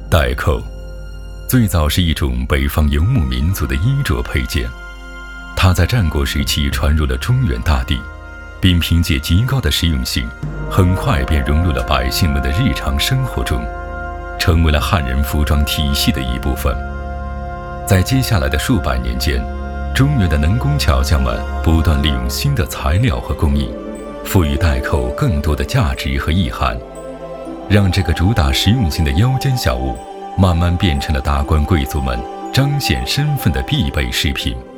带扣最早是一种北方游牧民族的衣着配件，它在战国时期传入了中原大地，并凭借极高的实用性，很快便融入了百姓们的日常生活中，成为了汉人服装体系的一部分。在接下来的数百年间，中原的能工巧匠们不断利用新的材料和工艺，赋予带扣更多的价值和意涵，让这个主打实用性的腰间小物慢慢变成了达官贵族们彰显身份的必备饰品。